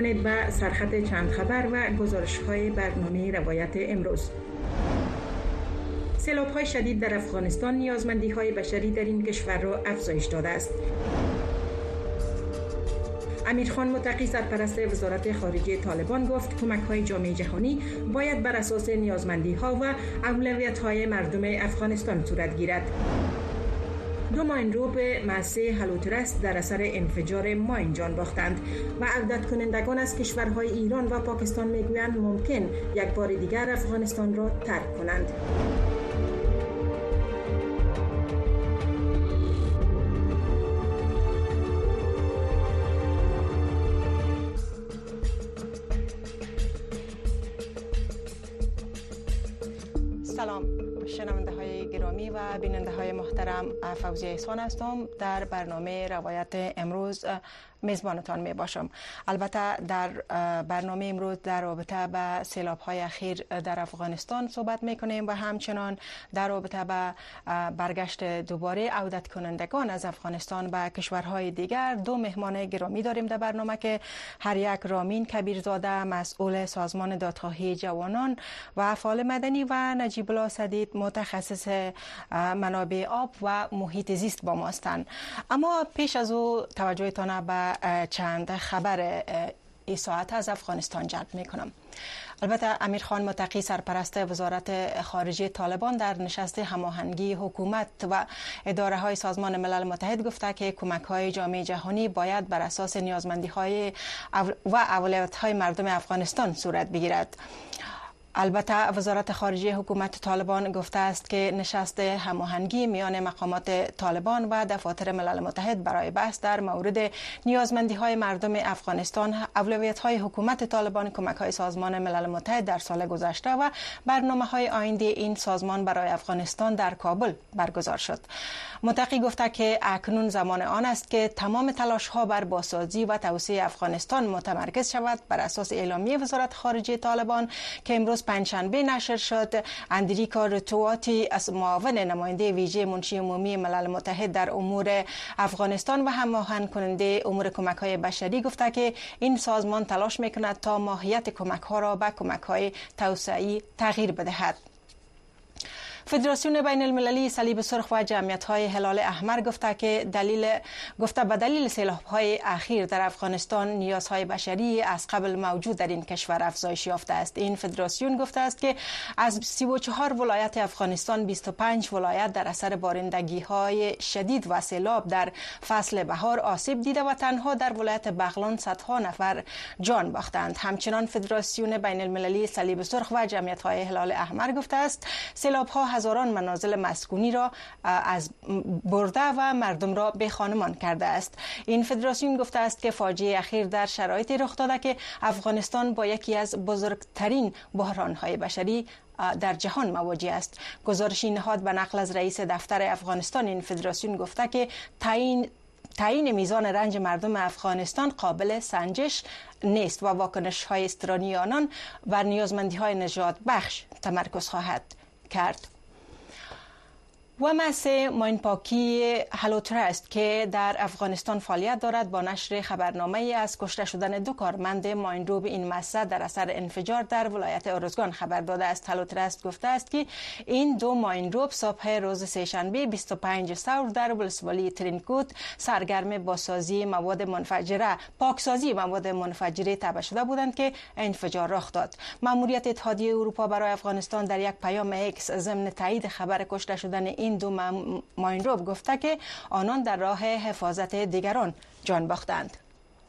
کنید به سرخط چند خبر و گزارش‌های برنامه روایت امروز. سیلاب‌های شدید در افغانستان نیازمندی‌های بشری در این کشور را افزایش داده است. امیرخان متقی سرپرست وزارت خارجه طالبان گفت کمک‌های جامعه جهانی باید بر اساس نیازمندی‌ها و اولویت‌های مردم افغانستان صورت گیرد. 2 ماینرو به مؤسسه هلوترست در اثر انفجار ماین جان باختند و عودت کنندگان از کشورهای ایران و پاکستان میگویند ممکن یک بار دیگر افغانستان را ترک کنند. سلام شنونده های گرامی و بیننده های محترم، فوزیه احسان هستم. در برنامه روایت امروز میزبانتان می باشم. البته در برنامه امروز در رابطه به سیلاب های اخیر در افغانستان صحبت می کنیم و همچنان در رابطه به برگشت دوباره عودت کنندگان از افغانستان به کشورهای دیگر 2 مهمان گرامی داریم در برنامه که هر یک رامین کبیرزاده مسئول سازمان دادخواهی جوانان و فعال مدنی و نجیب الله سدید متخصص منابع آب و محیط زیست با ما هستند. اما پیش از او توجهتان به چند خبر این ساعت از افغانستان جلب می کنم. البته امیرخان متقی سرپرست وزارت خارجه طالبان در نشست هماهنگی حکومت و اداره های سازمان ملل متحد گفته که کمک های جامعه جهانی باید بر اساس نیازمندی های و اولویت های مردم افغانستان صورت بگیرد. البته وزارت خارجه حکومت طالبان گفته است که نشست هماهنگی میان مقامات طالبان و دفاتر ملل متحد برای بحث در مورد نیازمندی‌های مردم افغانستان، اولویت‌های حکومت طالبان، کمک‌های سازمان ملل متحد در سال گذشته و برنامه‌های آینده این سازمان برای افغانستان در کابل برگزار شد. متقی گفته که اکنون زمان آن است که تمام تلاش‌ها بر بازسازی و توسعه افغانستان متمرکز شود. بر اساس اعلامیه وزارت خارجه طالبان که امروز پنجشنبه نشر شد، اندریکا رتواتی از معاون نماینده ویژه منشی عمومی ملل متحد در امور افغانستان و هماهنگ کننده امور کمک‌های بشری گفته که این سازمان تلاش می‌کند تا ماهیت کمک‌ها را به کمک‌های توسعه‌ای تغییر بدهد. فدراسیون بین المللی صلیب سرخ و جمعیت‌های هلال احمر گفته که به دلیل سیلاب‌های اخیر در افغانستان نیازهای بشری از قبل موجود در این کشور افزایش یافته است. این فدراسیون گفته است که از 34 ولایت افغانستان 25 ولایت در اثر بارندگی‌های شدید و سیلاب در فصل بهار آسیب دیده و تنها در ولایت بغلان صدها نفر جان باختند. همچنان فدراسیون بین المللی صلیب سرخ و جمعیت‌های هلال احمر گفته است سیلاب‌ها هزاران منازل مسکونی را از برده و مردم را به خانمان کرده است. این فدراسیون گفته است که فاجعه اخیر در شرایطی رخ داده که افغانستان با یکی از بزرگترین بحران‌های بشری در جهان مواجه است. گزارشی نهاد به نقل از رئیس دفتر افغانستان این فدراسیون گفته که تعیین میزان رنج مردم افغانستان قابل سنجش نیست و واکنش‌های استرانی آنان بر نیازمندی‌های نجات بخش تمرکز خواهد کرد. و مؤسسه ماینپاکی هلوترست که در افغانستان فعالیت دارد با نشر خبرنامه‌ای از کشته شدن 2 کارمند ماینرو به این مؤسسه در اثر انفجار در ولایت ارزگان خبر داده است. هلوترست گفته است که این 2 ماینرو صبح روز سه‌شنبه 25 ثور در ولسوالی ترینکوت سرگرم بازسازی مواد منفجره پاکسازی مواد منفجره تبه شده بودند که انفجار رخ داد. مأموریت اتحادیه اروپا برای افغانستان در یک پیام ایکس ضمن تایید خبر کشته شدن این 2 ماینرو گفته که آنان در راه حفاظت دیگران جان باختند.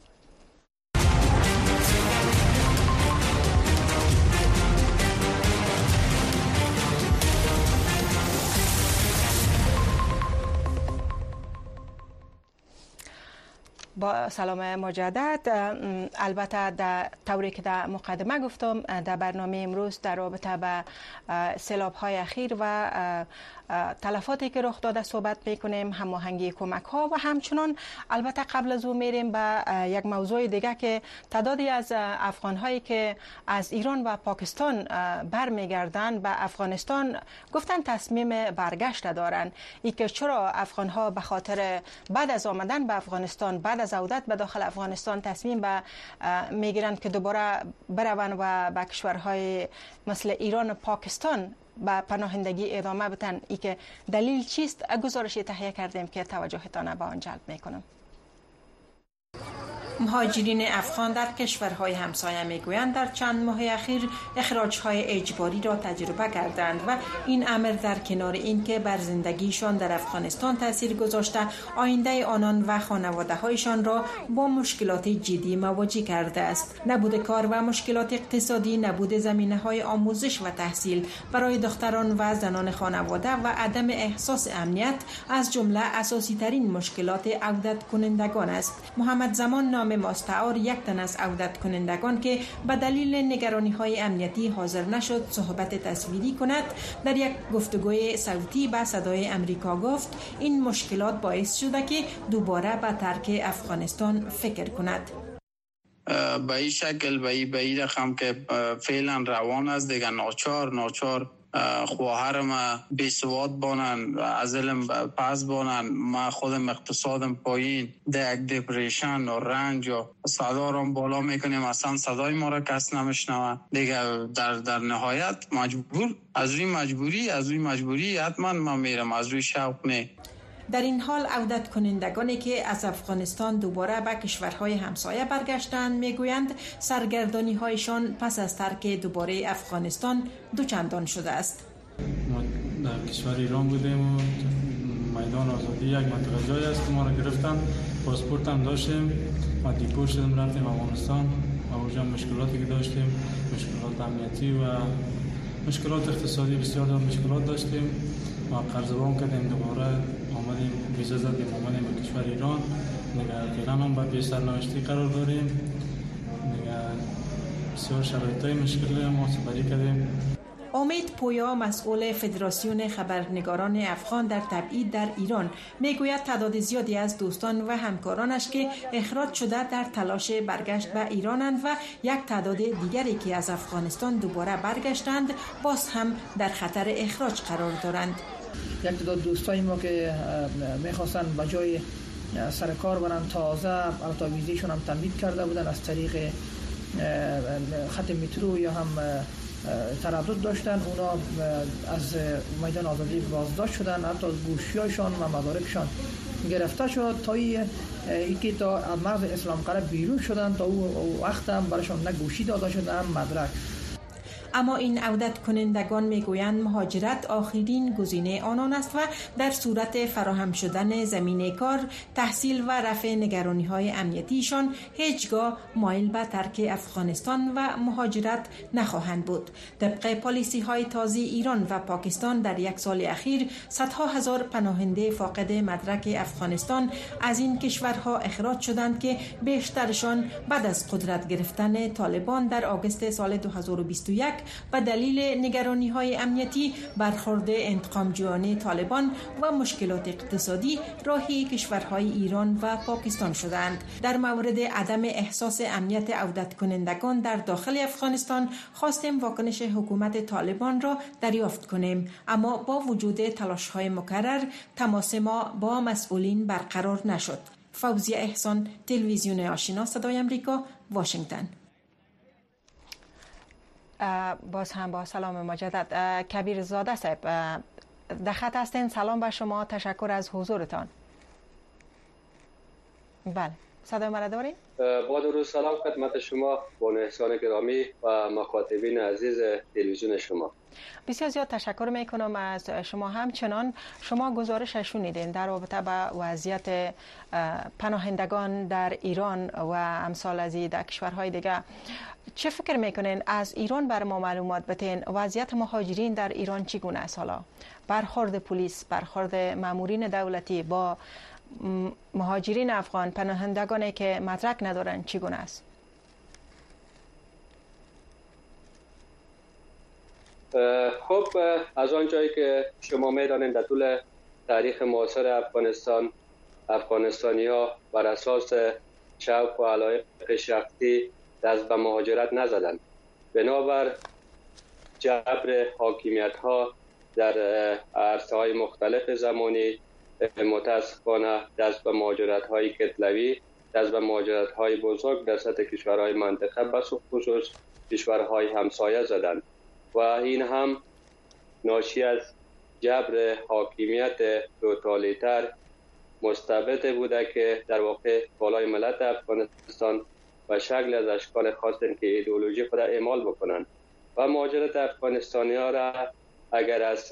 با سلام مجدد. البته در طوری که در مقدمه گفتم در برنامه امروز در رابطه به سیلاب‌های اخیر و تلفاتی که رخ داده صحبت میکنیم، هماهنگی کمک ها و همچنان البته قبل از او میریم به یک موضوع دیگه که تعدادی از افغان هایی که از ایران و پاکستان برمیگردن به افغانستان گفتن تصمیم برگشت دارن. ای که چرا افغان ها به خاطر بعد از آمدن به افغانستان بعد از از عودت به داخل افغانستان تصمیم میگیرند که دوباره بروند و به کشورهای مثل ایران و پاکستان به پناهندگی ادامه بدن، ای که دلیل چیست؟ گزارشی تهیه کردیم که توجهتان به آن جلب میکنم. مهاجرین افغان در کشورهای همسایه میگویند در چند ماه اخیر اخراج‌های اجباری را تجربه کردند و این امر در کنار این که بر زندگیشان در افغانستان تاثیر گذاشته، آینده آنان و خانواده‌هایشان را با مشکلات جدی مواجه کرده است. نبود کار و مشکلات اقتصادی، نبود زمینه‌های آموزش و تحصیل برای دختران و زنان خانواده و عدم احساس امنیت از جمله اساسی ترین مشکلات عودت کنندگان است. محمد زمان مستعار یک تن از عودت کنندگان که به دلیل نگرانی‌های امنیتی حاضر نشد صحبت تصویری کند، در یک گفتگوی صوتی به صدای امریکا گفت این مشکلات باعث شده که دوباره به ترک افغانستان فکر کند. به این شکل به این رقم که فعلا روان است دیگه، ناچار خواهرم بیسواد بانن، از علم پس بانن، ما خودم اقتصادم پایین، یک دپریشن و رنج و صدا رو بالا میکنیم، اصلا صدای ما را کس نمیشنوه دیگه. در نهایت مجبور از روی مجبوری حتما ما میرم، از روی شوق نه. در این حال عودت کنندگانی که از افغانستان دوباره به کشورهای همسایه برگشتند میگویند سرگردانی هایشان پس از ترک دوباره افغانستان دوچندان شده است. ما در کشور ایران بودیم و میدان آزادی یک منطقه جایی است که ما را گرفتن، پاسپورت هم داشتیم، ما دیپورت شدیم رفتیم افغانستان و اونجا مشکلاتی که داشتیم، مشکلات امنیتی و مشکلات اقتصادی، بسیار مشکلات داشتیم. ما قرض وام کردیم، دوباره آمدیم ویزا زدیم آمدیم به کشور ایران. نگاه فعلا هم با پی سرنوشتی قرار داریم. نگاه بسیار شرایطای مشکلی ما سپری کردیم. امید پویا مسئول فدراسیون خبرنگاران افغان در تبعید در ایران میگوید تعداد زیادی از دوستان و همکارانش که اخراج شده در تلاش برگشت به ایرانند و یک تعداد دیگری که از افغانستان دوباره برگشتند باز هم در خطر اخراج قرار دارند. یک تعداد دوستای ما که میخواستن به جای سر کار برن تازه البته ویزیشون هم تمدید کرده بودن از طریق خط مترو یا هم تردد داشتن، اونا از میدان آزادی بازداشت شدن، حتی گوشیاشان و مدارکشان گرفته شد تا اینکه تا مرز اسلام قلعه بیرون شدن. تا او وقت هم برایشان نه گوشی داده شده هم مدرک. اما این عودت کنندگان میگویند مهاجرت آخرین گزینه آنان است و در صورت فراهم شدن زمینه کار، تحصیل و رفع نگرانی‌های امنیتیشان هیچگاه مایل به ترک افغانستان و مهاجرت نخواهند بود. طبق پالیسی‌های تازه ایران و پاکستان در یک سال اخیر صدها هزار پناهنده فاقد مدرک افغانستان از این کشورها اخراج شدند که بیشترشان بعد از قدرت گرفتن طالبان در آگوست سال 2021 به دلیل نگرانی‌های امنیتی، برخورد انتقامجویانه طالبان و مشکلات اقتصادی راهی کشورهای ایران و پاکستان شدند. در مورد عدم احساس امنیت عودت کنندگان در داخل افغانستان خواستیم واکنش حکومت طالبان را دریافت کنیم، اما با وجود تلاش‌های مکرر تماس ما با مسئولین برقرار نشد. فوزیه احسان، تلویزیون آشنا، صدای آمریکا، واشنگتن. باز هم با سلام مجدد. کبیر زاده صاحب در خط هستین، سلام به شما، تشکر از حضورتان. بله، صدای مرا دارین؟ با درود سلام خدمت شما بانو احسان گرامی و مخاطبین عزیز تلویزیون شما. بسیار زیاد تشکر میکنم از شما. همچنان شما گزارش شنیدین در رابطه با وضعیت پناهندگان در ایران و امثال از در کشورهای دیگه. چه فکر میکنین؟ از ایران بر ما معلومات بتین. وضعیت مهاجرین در ایران چگونه است حالا؟ برخورد پلیس، برخورد مامورین دولتی با مهاجرین افغان، پناهندگانی که مدرک ندارن چگونه است؟ خب از آنجایی که شما میدانید در طول تاریخ معاصر افغانستان، افغانستانی‌ها بر اساس شوق و علایق شخصی دست به مهاجرت نزدند. بنابر جبر حاکمیت‌ها در عرصه‌های مختلف زمانی متاسفانه دست به مهاجرت‌های کتلوی دست به مهاجرت‌های بزرگ در سطح کشورهای منطقه به خصوص کشورهای همسایه زدند و این هم ناشی از جبر حاکمیت توتالیتر مستبد بوده که در واقع بالای ملت افغانستان و شکل از اشکال خاص که ایدئولوژی خود اعمال بکنند و مهاجرت افغانستانی ها را اگر از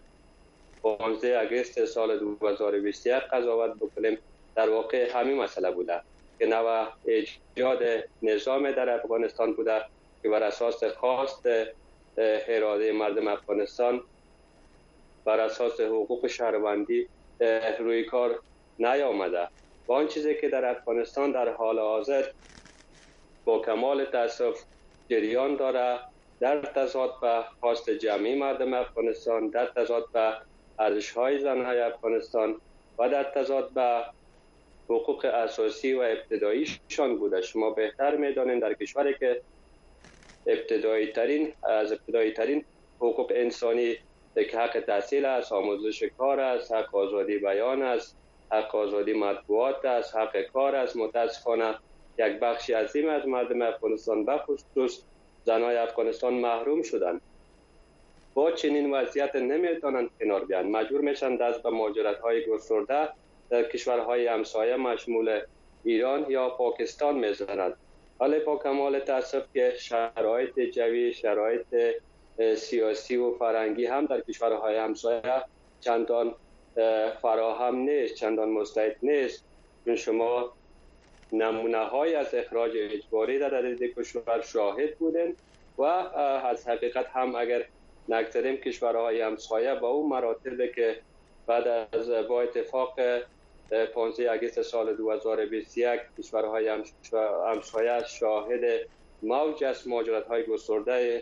15 اگست سال 2021 قضاوت بکنیم در واقع همین مسئله بوده که نوع ایجاد نظام در افغانستان بوده که بر اساس خواست اراده مردم افغانستان بر اساس حقوق شهروندی روی کار نیامده و آن چیزی که در افغانستان در حال حاضر با کمال تأسف جریان داره در تضاد به خواست جمعی مردم افغانستان، در تضاد به ارزش‌های زن‌های افغانستان و در تضاد به حقوق اساسی و ابتداییشان بوده. شما بهتر می‌دانید در کشوری که ابتدایی ترین حقوق انسانی که حق تحصیل است، آموزش کار است، حق آزادی بیان است، حق آزادی مطبوعات است، حق کار است، متاسفانه یک بخشی عظیم از مردم افغانستان به خصوص زنای افغانستان محروم شدند. با چنین وضعیت نمیتونن کنار بیان، مجبور میشن دست به مهاجرت‌های گسترده در کشورهای همسایه مشمول ایران یا پاکستان میزنند. ولی با کمال تأسف که شرایط جوی، شرایط سیاسی و فرهنگی هم در کشورهای همسایه چندان فراهم نیست، چندان مستعد نیست. چون شما نمونه های از اخراج اجباری در عدد کشور شاهد بودن و از حقیقت هم اگر نگذاریم کشورهای همسایه با اون مراتب که بعد از با اتفاق 15 اگست سال 2021 کشورهای همسایه شاهد موج از مهاجرت‌های گسترده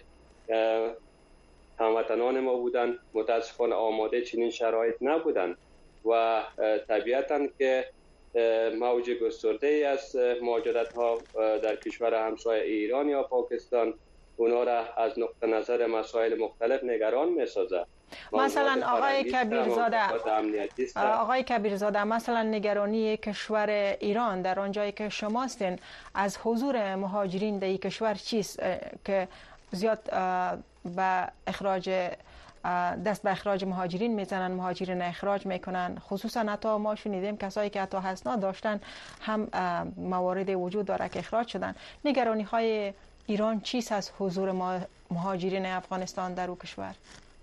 هموطنان ما بودند، متاسفانه آماده چنین شرایط نبودند و طبیعتاً که موج گسترده از مهاجرت‌ها در کشور همسایه ایران یا پاکستان اونا را از نقطه نظر مسائل مختلف نگران می‌سازد. مثلا آقای کبیرزاده مثلا نگرانی کشور ایران در آنجایی که شما هستین از حضور مهاجرین در این کشور چیست که زیاد به اخراج دست به اخراج مهاجرین میزنن، مهاجرین اخراج میکنن، خصوصا حتی ما شنیدیم کسایی که حتی اسناد داشتن هم موارد وجود داره که اخراج شدن. نگرانی های ایران چیست از حضور مهاجرین افغانستان در او کشور؟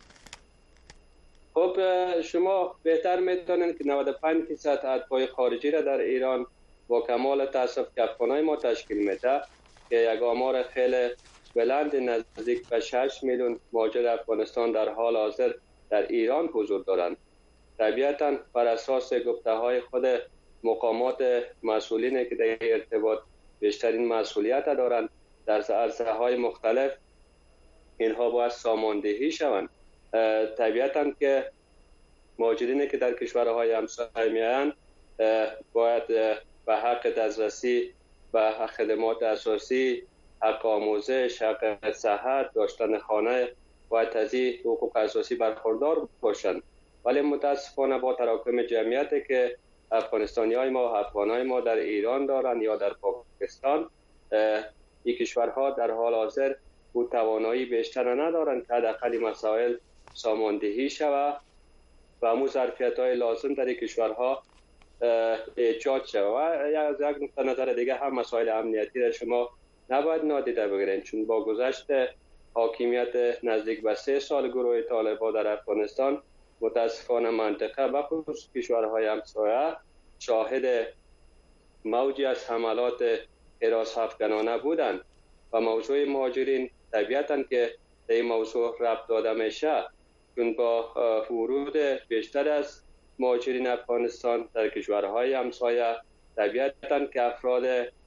خب شما بهتر میدونید که 95% اتباع خارجی را در ایران با کمال تأسف که افغانای ما تشکیل میده که یک آمار خیلی بلند نزدیک به 6 میلیون مهاجر افغانستان در حال حاضر در ایران حضور دارند. طبیعتاً بر اساس گفته‌های خود مقامات مسئولین که در ارتباط بیشترین مسئولیت دارند در عرصه‌های مختلف اینها باید ساماندهی شوند. طبیعتاً که مهاجرینی که در کشورهای همسایه میایند باید به حق دسترسی به خدمات اساسی، حق آموزش، حق صحت، داشتن خانه باید از این حقوق اساسی برخوردار باشند. ولی متاسفانه با تراکم جمعیتی که افغانستانی‌های ما، افغان‌های ما در ایران دارند یا در پاکستان، این کشورها در حال حاضر او توانایی بیشتر ندارند که حداقل مسائل ساماندهی شود و همون ظرفیت‌های لازم در این کشورها ایجاد شود. و از یک نقطه نظر دیگه هم مسائل امنیتی را شما نباید نادیده بگیرید، چون با گذشت حاکمیت نزدیک به 3 سال گروه طالبان در افغانستان متاسفانه منطقه و خصوص کشورهای همسایه شاهد موجی از حملات هراس‌افکنانه بودند و موضوع مهاجرین طبیعتاً که در این موضوع ربط داده میشه، چون با ورود بیشتر از مهاجرین افغانستان در کشورهای همسایه طبیعتاً که افراد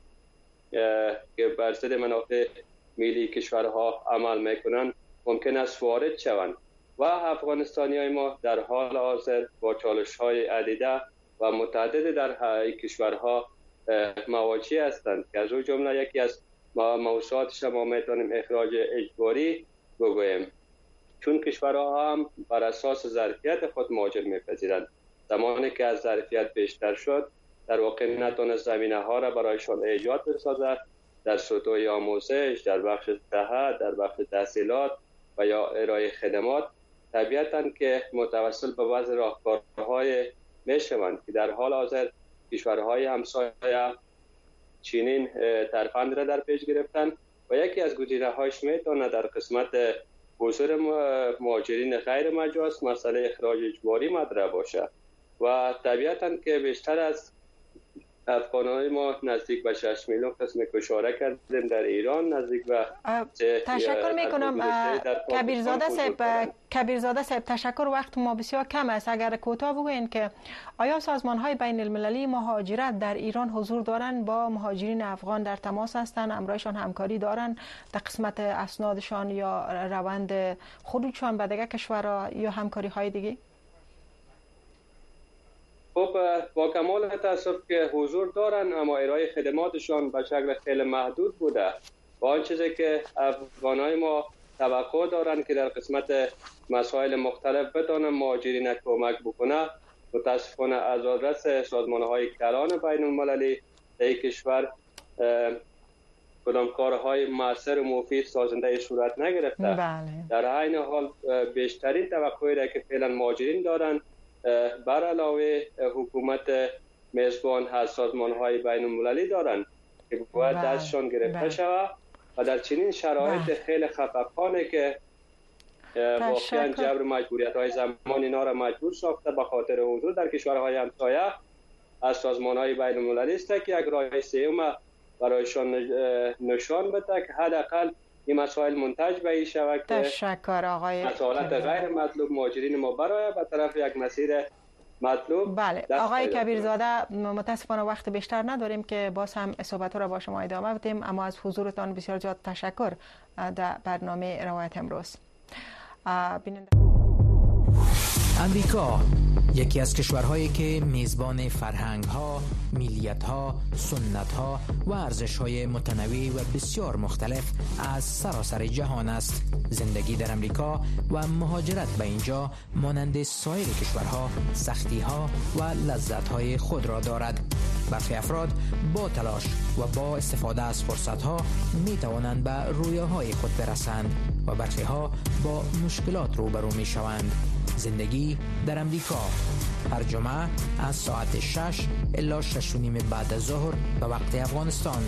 که بر ضد منافع ملی کشورها عمل میکنن ممکن است وارد شوند و افغانستانی‌های ما در حال حاضر با چالش‌های عدیده و متعدد در کشورها مواجه هستند که از اون جمله یکی از موضوعاتش ما میتونیم اخراج اجباری بگوییم، چون کشورها هم بر اساس ظرفیت خود مهاجر میپذیرند. زمانی که از ظرفیت بیشتر شد در واقع نتونست زمینه ها را برایشان ایجاد بسازد در سطوح آموزش، در بخش صحت، در بخش تحصیلات و یا ارائه خدمات. طبیعتاً که متوسل به بعض راهکارهای میشوند که در حال حاضر کشورهای همسایه چنین ترفند را در پیش گرفتند و یکی از گزینه‌هایش میتونه در قسمت حضور مهاجرین غیر مجاز مسئله اخراج اجباری مطرح باشه و طبیعتاً که بیشتر از افغانهای ما نزدیک به 6 میلیون قسم اشاره کردیم در ایران، نزدیک به تشکر میکنم کبیرزاده صاحب تشکر. وقت ما بسیار کم است. اگر کوتاه بگوین که آیا سازمان های بین المللی مهاجرت در ایران حضور دارند، با مهاجرین افغان در تماس هستند، همراهشان همکاری دارند در قسمت اسنادشان یا روند خروجشان به دیگر کشورها یا همکاری های دیگه؟ خب با کمال تاسف که حضور دارن، اما ارائه خدماتشان به شکل خیلی محدود بوده و آن چیزی که افغانای ما توقع دارن که در قسمت مسائل مختلف بتونن مهاجرین کمک بکنه، متاسفانه از آدرس سازمان‌های کلان بین المللی در کشور کدام کارهای موثر و مفید سازنده صورت نگرفته. بله. در عین حال بیشترین توقعی را که فعلا مهاجرین دارن بر علاوه حکومت میزبان از سازمان‌های بین المللی دارن که باید دستشان گرفته شود و در چنین شرایط خیلی خفقانه که واقعا جبر مجبوریت‌های زمان اینا را مجبور ساخته به خاطر حضور در کشورهای همسایه از سازمان‌های بین المللی است که یک راه سوم برایشان نشان بده که حداقل این مسائل منتج به این شود که تشکر آقای مسائلات غیر مطلوب مهاجرین ما برای به طرف یک مسیر مطلوب. بله آقای کبیرزاده، متاسفانه وقت بیشتر نداریم که باز هم صحبت را با شما ادامه بدیم، اما از حضورتان بسیار زیاد تشکر در برنامه روایت امروز. امریکا یکی از کشورهایی که میزبان فرهنگ‌ها، ملیت‌ها، سنت‌ها و ارزش‌های متنوع و بسیار مختلف از سراسر جهان است. زندگی در امریکا و مهاجرت به اینجا مانند سایر کشورها سختی‌ها و لذت‌های خود را دارد. برخی افراد با تلاش و با استفاده از فرصت‌ها می‌توانند به رویاهای خود برسند و برخی‌ها با مشکلات روبرو می‌شوند. زندگی در امریکا هر جمعه از ساعت 6 الی 6:30 بعد از ظهر به وقت افغانستان.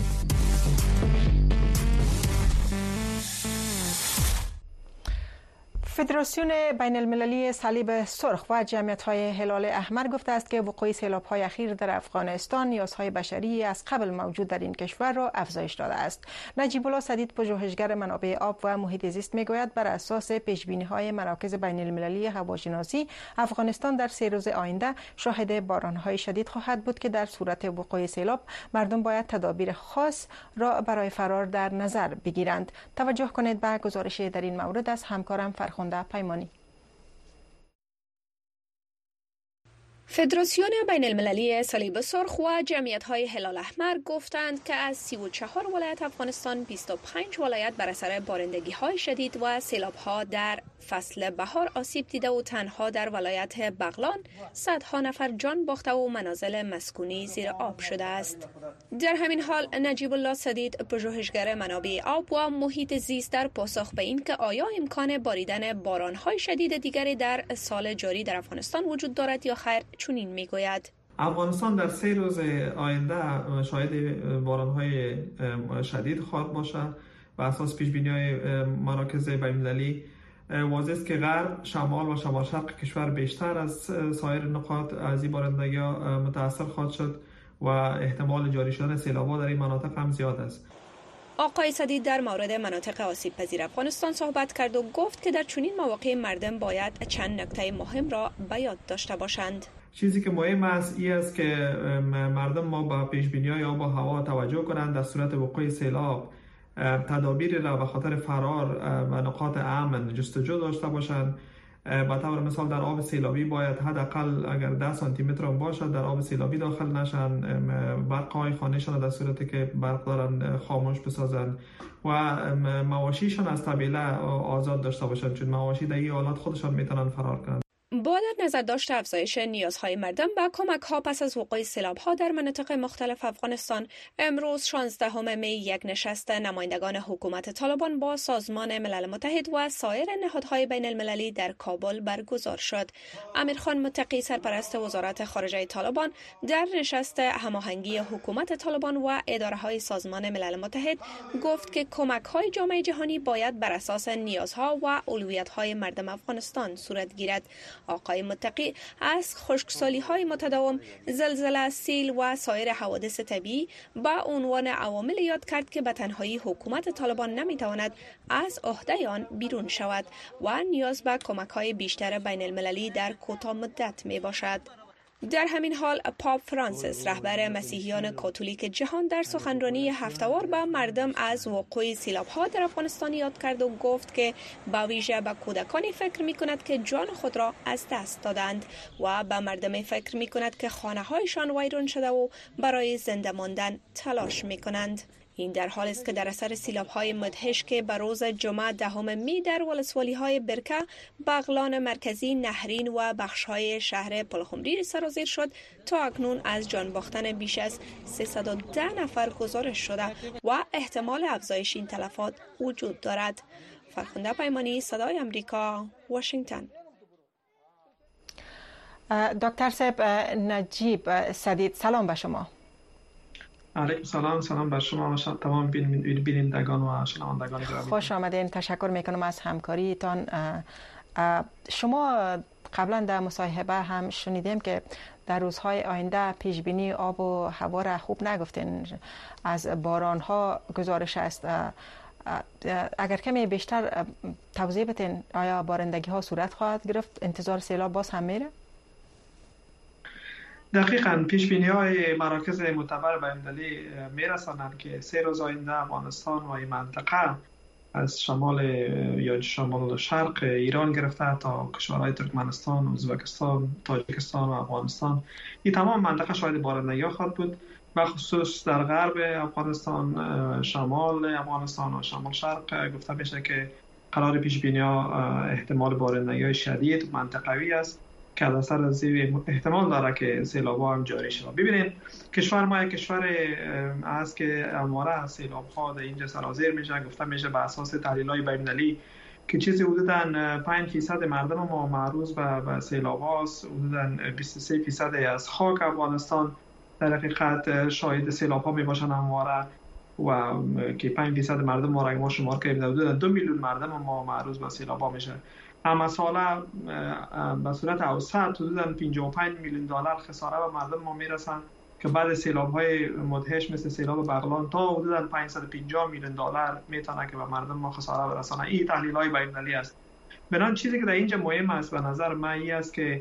فدراسیون بین المللی صلیب سرخ و جمعیت‌های هلال احمر گفته است که وقوع سیلاب‌های اخیر در افغانستان نیازهای بشری از قبل موجود در این کشور را افزایش داده است. نجیب الله سدید، پژوهشگر منابع آب و محیط زیست، میگوید بر اساس پیش‌بینی‌های مراکز بین المللی هواشناسی افغانستان در 3 روز آینده شاهد باران‌های شدید خواهد بود که در صورت وقوع سیلاب مردم باید تدابیر خاص را برای فرار در نظر بگیرند. توجه کنید به گزارش در این مورد از همکارم فرخنده پیمانی. فدراسیون بین المللی صلیب سرخ و جمعیت‌های هلال احمر گفتند که از 34 ولایت افغانستان 25 ولایت بر اثر بارندگی‌های شدید و سیلاب‌ها در فصل بهار آسیب دیده و تنها در ولایت بغلان صدها نفر جان باخته و منازل مسکونی زیر آب شده است. در همین حال نجیب الله سدید، پژوهشگر منابع آب و محیط زیست، در پاسخ به این که آیا امکان باریدن باران‌های شدید دیگری در سال جاری در افغانستان وجود دارد یا خیر، چنین میگوید: افغانستان در 3 روز آینده شاهد باران‌های شدید خواهد باشد. بر اساس پیش‌بینی‌های مراکز بین‌المللی واضح است که غرب، شمال و شمال شرق کشور بیشتر از سایر نقاط از این بارندگی‌ها متأثر خواهد شد و احتمال جاری شدن سیلاب‌ها در این مناطق هم زیاد است. آقای سدید در مورد مناطق آسیب پذیر افغانستان صحبت کرد و گفت که در چنین مواقع مردم باید چند نکته مهم را به یاد داشته باشند. چیزی که مهم است این است که مردم ما با پیش‌بینی‌های آب و هوا توجه کنند. در صورت وقوع سیلاب تدابیر را به خاطر فرار و نقاط امن جستجو داشته باشند. به طور مثال در آب سیلابی باید حداقل اگر 10 سانتی متر هم باشد در آب سیلابی داخل نشن. برق‌های خانه‌شان در صورتی که برق دارن خاموش بسازند و مواشیشان از طویله آزاد داشته باشند، چون مواشی در این حالات خودشان میتونن فرار کنند. با در نظرداشت افزایش نیازهای مردم به کمک‌ها پس از وقوع سیلاب‌ها در مناطق مختلف افغانستان، امروز 16 می یک نشست نمایندگان حکومت طالبان با سازمان ملل متحد و سایر نهادهای بین المللی در کابل برگزار شد. امیرخان متقی سرپرست وزارت خارجه طالبان در نشست هماهنگی حکومت طالبان و اداره‌های سازمان ملل متحد گفت که کمک‌های جامعه جهانی باید بر اساس نیازها و اولویت‌های مردم افغانستان صورت گیرد. آقای متقی از خشکسالی‌های متداوم، زلزله، سیل و سایر حوادث طبیعی به عنوان عوامل یاد کرد که به تنهایی حکومت طالبان نمی‌تواند از عهده آن بیرون شود و نیاز به کمک‌های بیشتر بین المللی در کوتاه مدت میباشد. در همین حال پاپ فرانسیس رهبر مسیحیان کاتولیک جهان در سخنرانی هفته‌وار به مردم از وقوع سیلاب‌ها در افغانستان یاد کرد و گفت که با ویژه به کودکانی فکر می‌کند که جان خود را از دست دادند و به مردم فکر می‌کند که خانه‌هایشان ویران شده و برای زنده ماندن تلاش می‌کنند. این در حالی است که در اثر سیلاب‌های مدهش که به روز جمعه 10 می در ولسوالی‌های برکه، بغلان مرکزی، نهرین و بخش‌های شهر پلخمری سرازیر شد، تا اکنون از جان باختن بیش از 310 نفر گزارش شده و احتمال افزایش این تلفات وجود دارد. فرخنده پیمانی، صدای امریکا، واشنگتن. دکتر صاحب نجیب سدید، سلام به شما. علیکم سلام بر شما و تمام بینندگان و شنوندگان گرامی. خوش آمدین. تشکر میکنم از همکاریتان. شما قبلا در مصاحبه هم شنیدیم که در روزهای آینده پیش بینی آب و هوا را خوب نگفتین. از باران ها گزارش است. اگر کمی بیشتر توضیح بدین، آیا بارندگی ها صورت خواهد گرفت؟ انتظار سیلاب باز هم میره؟ دقیقاً پیش بینی های مراکز معتبر بین‌المللی میرسانند که 3 روز آینده افغانستان و این منطقه از شمال یا شمال شرق ایران گرفته تا کشورهای ترکمنستان، ازبکستان، تاجیکستان و افغانستان، این تمام منطقه شاهد بارندگی خواهد بود. و خصوص در غرب افغانستان، شمال افغانستان و شمال شرق گفته میشه که قرار پیش بینی ها احتمال بارندگی شدید منطقوی است که از اثر زیر احتمال داره که سیلاب‌ها هم جاری شود. ببینید کشور ما یک کشور است که همواره سیلاب‌ها در اینجا سرازیر میشه. گفته میشه به اساس تحلیل‌های بین‌المللی که چیزی حدوداً 5% مردم ما معرض به سیلاب‌هاست. حدوداً 23% از خاک افغانستان در حقیقت شاهد سیلاب‌ها میباشن همواره و که 5% مردم ما را شمار کردیم، حدوداً 2 میلیون مردم ما معرض به سیلاب‌ها میشه. اما ساله به صورت اوسط حدوداً 55 میلیون دلار خساره به مردم ما میرسن که بعد سیلاب‌های مدهش مثل سیلاب بغلان تا حدوداً 550 میلیون دلار میتونه که به مردم ما خساره برسانه. این تحلیل‌های بین‌المللی است. بنابراین چیزی که در اینجا مهم است به نظر من این است که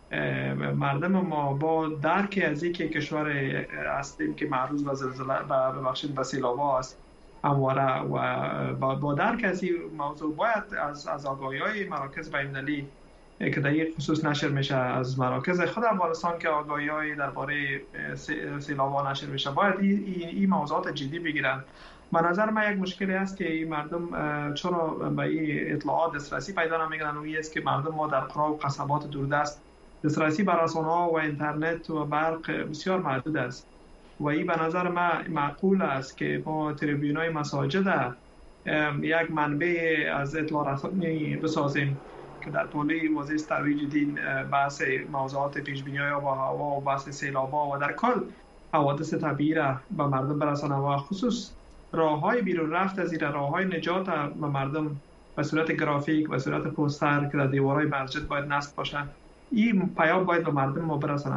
مردم ما با درک از اینکه کشور هستیم که معرض به زلزله به سیلاب‌ها است همواره و با درک از این موضوع باید از آگاهی‌های مراکز بین‌المللی که در این خصوص نشر میشه، از مراکز خود افغانستان که آگاهی‌های درباره سیلاب‌ها نشر میشه، باید این موضوعات جدی بگیرن. به نظر من یک مشکلی است که این مردم چرا به این اطلاعات دسترسی پیدا نمی‌کنن و این است که مردم ما در قرى و قصبات دوردست دسترسی به رسانه‌ها و اینترنت و برق بسیار محدود است و این به نظر من معقول است که ما تریبیون‌های مساجد یک منبع از اطلاع رسانی بسازیم که در طول وظیفه ترویج دین بحث موضوعات پیش‌بینی‌های آب و هوا و بحث سیلاب‌ها و در کل حوادث طبیعی را به مردم برسانه و خصوص راه‌های بیرون رفت از این راه‌های نجات به مردم به صورت گرافیک و صورت پوستر که در دیوارهای مسجد باید نصب باشه. این پیام باید به مردم ما برسه.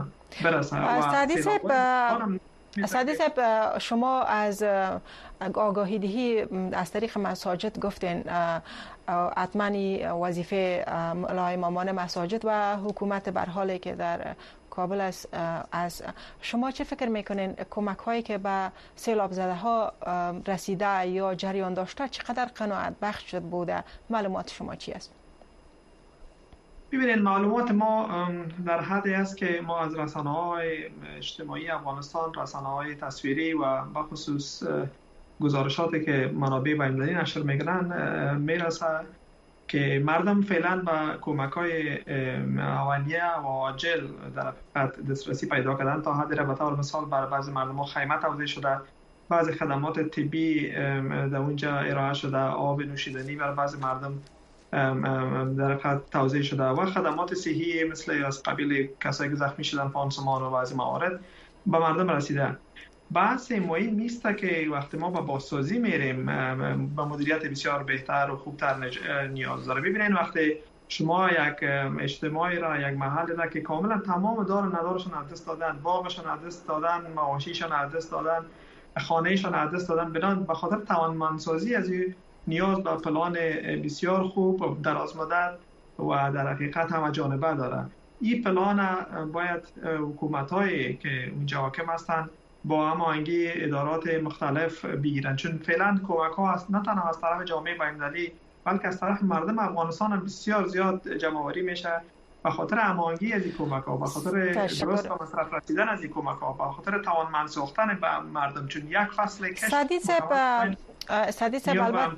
سعدی صاحب، شما از آگاهی دهی از طریق مساجد گفتین، حتما وظیفه امامان مساجد و حکومت بر حالی که در کابل است. از شما چه فکر میکنین کمک هایی که به سیلاب زده ها رسیده یا جریان داشته چقدر قناعت بخش شد بوده؟ معلومات شما چی است؟ ببینید معلومات ما در حدی است که ما از رسانه‌های اجتماعی افغانستان، رسانه‌های تصویری و بخصوص گزارشاتی که منابع بین‌المللی نشر میکنن میرسه که مردم فعلا با کمک‌های اولیه و عاجل در حقیقت دسترسی پیدا کردن. تا حدی به طور مثال برای بعضی مردم خیمه توزیع شده، بعضی خدمات طبی در اونجا ارائه شده، آب نوشیدنی برای بعضی مردم در حقیقت توزیع شده و خدمات صحی مثل از قبیل کسایی که زخمی شدن، پانسمان و بعضی موارد به مردم رسیده. بحث مهم نیست که وقتی ما با بازسازی میریم با مدیریت بسیار بهتر و خوبتر نیاز داره. ببینید وقتی شما یک اجتماعی را، یک محل را که کاملا تمام دار و ندارشون از دست دادن، باغشون از دست دادن، مواشیشون از دست دادن، خانهشون از دست دادن، به خاطر توانمندسازی از این نیاز به پلان بسیار خوب دراز مدت و در حقیقت همه جانبه داره. این پلان باید حکومت‌هایی که اونجا حاکم هستند با هماهنگی ادارات مختلف بگیرن، چون فعلا کمک‌ها هست نه تنها از طرف جامعه بین‌المللی بلکه از طرف مردم افغانستان هم بسیار زیاد جمع‌آوری میشه به خاطر هماهنگی از این کمک‌ها، به خاطر درست به مصرف رسیدن از این کمک‌ها، به خاطر توانمند ساختن به مردم، چون یک فصل کشت استادیس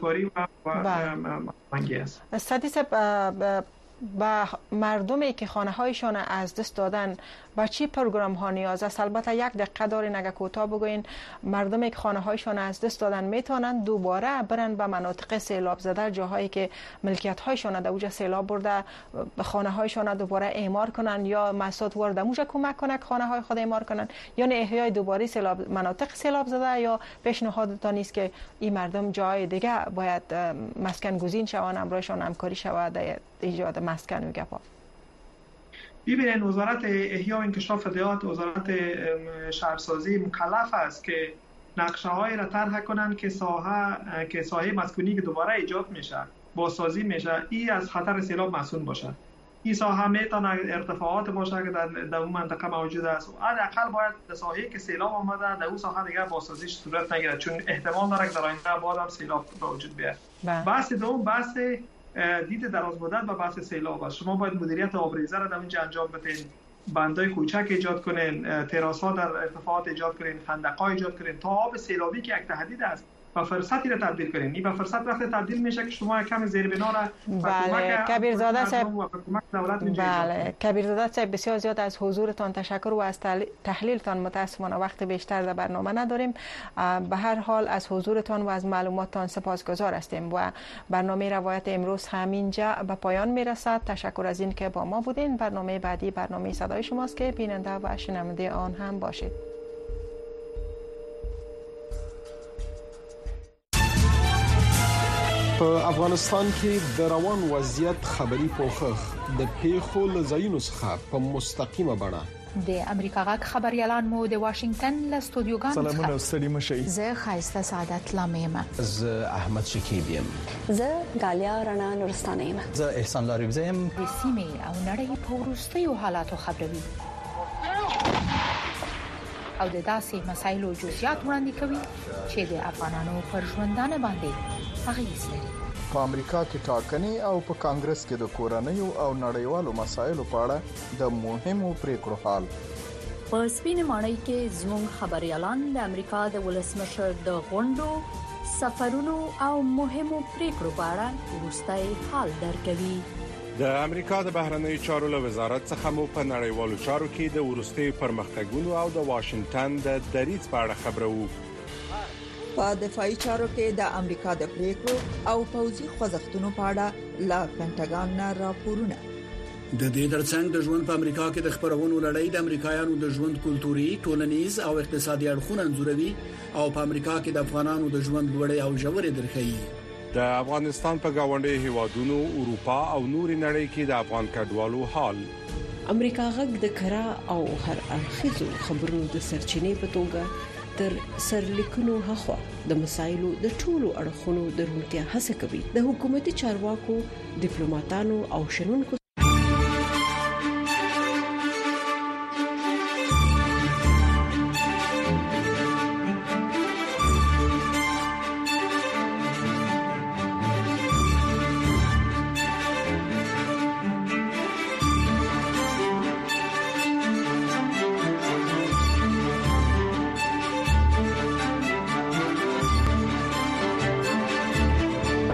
با مردمی که خانه هایشان از دست دادن با چی پروگرام ها نیاز است؟ البته یک دقیقه دارین اگه کوتاه بگوین مردمی که خانه هایشان از دست دادن میتونن دوباره برن به مناطق سیلاب زده، جاهایی که ملکیت هایشان در اوجه سیلاب برده خانه هایشان دوباره اعمار کنن یا مسئولات وارد موجه کمک کنن خانه های خود اعمار کنن یا نه احیای دوباره سیلاب مناطق سیلاب زده، یا پیشنهاد تا نیست که این مردم جای دیگه باید مسکن گزین شوند، امرایشان همکاری شود ایجاد مسکن و گپا؟ ببینید وزارت احیا و انکشاف دیات، وزارت شهرسازی مکلف است که نقشه های را طرح کنند که ساحه مسکونی که دوباره ایجاد میشه بازسازی میشه این از خطر سیلاب مسئول باشه. این ساحه میتونه ارتفاعات باشه که در اون منطقه موجود است و حداقل باید در ساحه‌ای که سیلاب آمده در اون ساحه دیگه بازسازیش صورت نگیره، چون احتمال داره که در آینده بعد هم سیلاب به وجود بیاد. بحث دوم بحث دید دراز مدت و بحث سیلاب است. شما باید مدیریت آبریزه را در اینجا انجام بدین، بندای کوچک ایجاد کنین، تراس ها در ارتفاعات ایجاد کنین، خندق‌ها ایجاد کنین تا آب سیلابی که یک تهدید است و فرصتی را تبدیل کنین. این به فرصت وقتی تبدیل میشه که شما کم زیر بنا را بله کبیرزاده صاحب، بله کبیرزاده صاحب بسیار زیاد از حضورتان تشکر و از تحلیلتان متاسفانه وقت بیشتر در برنامه نداریم. به هر حال از حضورتان و از معلوماتتان سپاسگزار هستیم و برنامه روایت امروز همینجا به پایان میرسد. تشکر از این که با ما بودین. برنامه بعدی برنامه صدای شماست که بیننده و شنونده آن هم باشید. په افغانستان کې د روان وضعیت خبري پوښښ د پیښو له ځایونو څخه په مستقیمه بڼه د امریکا غږ خبريالان مو د واشنگټن له استودیوګانو سلامونه ستړي مشئ. زه خایسته سعادت لامیم. زه احمد شکیب یم. زه غالیا رڼا نورستانه یم. زه احسان لاریبزه یم. د سیمې او نړۍ په وروستیو حالاتو خبروي او د داسې مسایلو جزئیات وړاندې کوي چې د افغانانو پر ژوندانه باندې اغیز لري. په امریکا کې ټاکنې او په کانګرس کې د کورنیو او نړیوالو مسایلو په اړه د مهمو پریکړو حال. په سپینه ماڼۍ کې زموږ خبريالان د امریکا د ولسمشر د غونډو، سفرونو او مهمو پریکړو په اړه وروستي حال درکوي. د امریکا د بهرنیو چارو له وزارت څخه مو په نړیوالو چارو کې د وروستي پرمختګونو او د واشنگټن د دریځ په اړه خبرو. په دفاعي چارو کې د امریکا د پریکړو او پوځي خوځښتونو په اړه لا پینټاګان نه راپورونه. د دې ترڅنګ د ژوند په امریکا کې د خبرونو لړۍ د امریکایانو د ژوند کلتوري، ټولنیز او اقتصادي اړخونه انځوروي او په امریکا کې د افغانانو د ژوند لوړې او ژورې درخوي. د افغانستان په گاونډي هیوادونو، اروپا او نوري نړۍ کې د افغان کډوالو حال. امریکا غږ د کرا او هر اړخیزو خبرونو د سرچینې په توګه تر سرلیکونو هخوا د مسایلو د ټولو اړخونو د روڼتیا هڅه کوي. د حکومتي چارواکو، ډیپلوماټانو او شنونکو